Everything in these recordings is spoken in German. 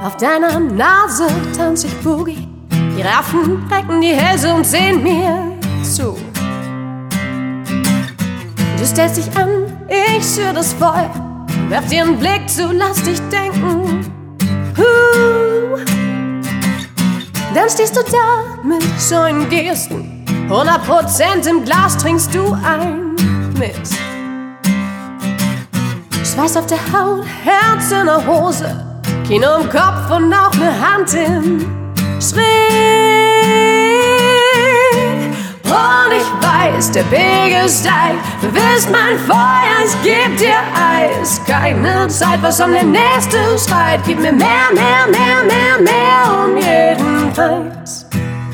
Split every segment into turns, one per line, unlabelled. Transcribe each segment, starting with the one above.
Auf deiner Nase tanz ich Boogie. Giraffen recken die Hälse und sehen mir zu. Du stellst dich an, ich schür das Feuer. Werf dir einen Blick zu, lass dich denken. Dann stehst du da mit scheuen Gesten. 100% im Glas trinkst du ein mit Schweiß auf der Haut, Herz in der Hose, Kino im Kopf und auch ne Hand im Schritt. Und ich weiß, der Pegel steigt. Du willst mein Feuer, ich geb dir Eis. Keine Zeit, was um der nächste schreit. Gib mir mehr, mehr, mehr, mehr, mehr um jeden Preis.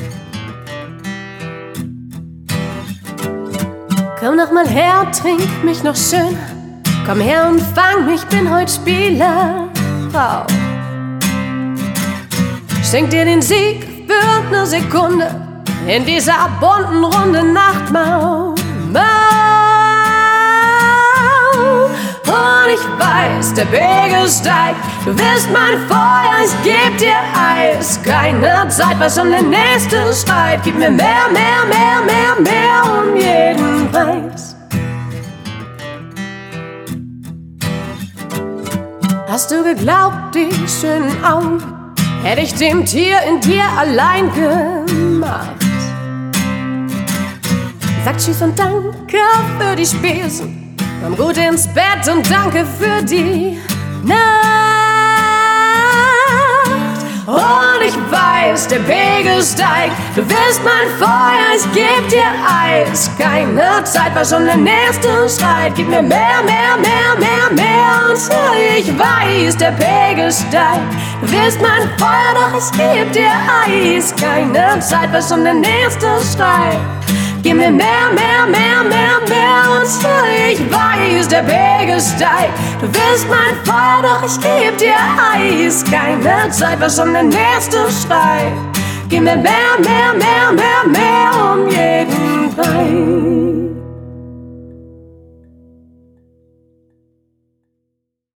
Komm noch mal her, trink mich noch schön. Komm her und fang mich, bin heut Spielerfrau. Schenk dir den Sieg für ne Sekunde in dieser bunten Runde Nachtmahl. Und ich weiß, der Pegel steigt. Du willst mein Feuer, ich geb dir Eis. Keine Zeit, was um den nächsten schreit. Gib mir mehr, mehr, mehr, mehr, mehr um jeden Preis. Hast du geglaubt, die schönen Augen hätte ich dem Tier in dir allein gemacht? Sag tschüss und danke für die Spesen. Komm gut ins Bett und danke für die Nacht. Und ich weiß, der Pegel steigt. Du willst mein Feuer, ich geb dir Eis. Keine Zeit, was schon der nächste schreit. Gib mir mehr, mehr, mehr, mehr, mehr. Und ich weiß, der Pegel steigt. Du willst mein Feuer, doch ich geb dir Eis. Keine Zeit, was schon der nächste schreit. Gib mir mehr, mehr, mehr, mehr, mehr. Und ich weiß, der Pegel steigt. Du willst mein Feuer, doch ich geb dir Eis. Keine Zeit, was schon der nächste schreit. Gib mir mehr, mehr, mehr, mehr, mehr um jeden Preis.